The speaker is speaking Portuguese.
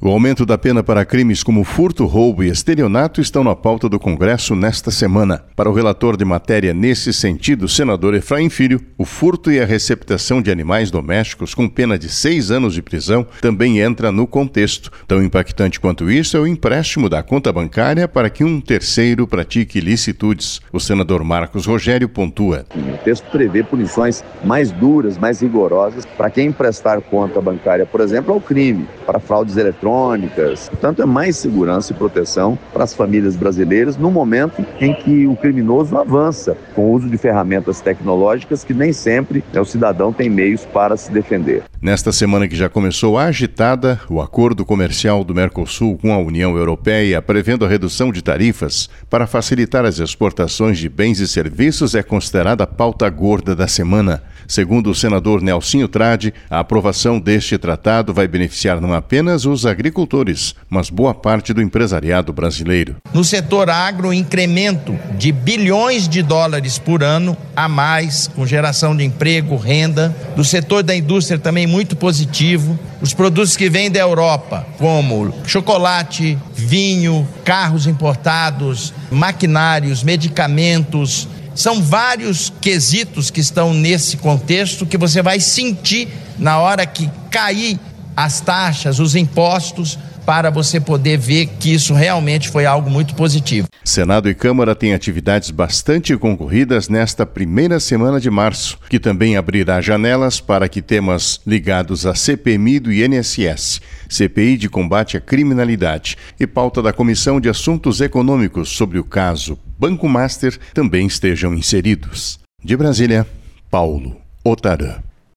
O aumento da pena para crimes como furto, roubo e estelionato estão na pauta do Congresso nesta semana. Para o relator de matéria nesse sentido, senador Efraim Filho, o furto e a receptação de animais domésticos com pena de 6 anos de prisão também entra no contexto. Tão impactante quanto isso é o empréstimo da conta bancária para que um terceiro pratique ilicitudes. O senador Marcos Rogério pontua. O texto prevê punições mais duras, mais rigorosas para quem emprestar conta bancária, por exemplo, ao crime, para fraudes eletrônicas. Portanto, é mais segurança e proteção para as famílias brasileiras no momento em que o criminoso avança com o uso de ferramentas tecnológicas que nem sempre o cidadão tem meios para se defender. Nesta semana que já começou agitada, o acordo comercial do Mercosul com a União Europeia prevendo a redução de tarifas para facilitar as exportações de bens e serviços é considerada a pauta gorda da semana. Segundo o senador Nelsinho Tradi, a aprovação deste tratado vai beneficiar não apenas os agricultores, mas boa parte do empresariado brasileiro. No setor agro, incremento de bilhões de dólares por ano a mais, com geração de emprego, renda. Do setor da indústria também muito positivo. Os produtos que vêm da Europa, como chocolate, vinho, carros importados, maquinários, medicamentos. São vários quesitos que estão nesse contexto que você vai sentir na hora que cair as taxas, os impostos, para você poder ver que isso realmente foi algo muito positivo. Senado e Câmara têm atividades bastante concorridas nesta primeira semana de março, que também abrirá janelas para que temas ligados à CPMI do INSS, CPI de combate à criminalidade e pauta da Comissão de Assuntos Econômicos sobre o caso Banco Master também estejam inseridos. De Brasília, Paulo Otarã.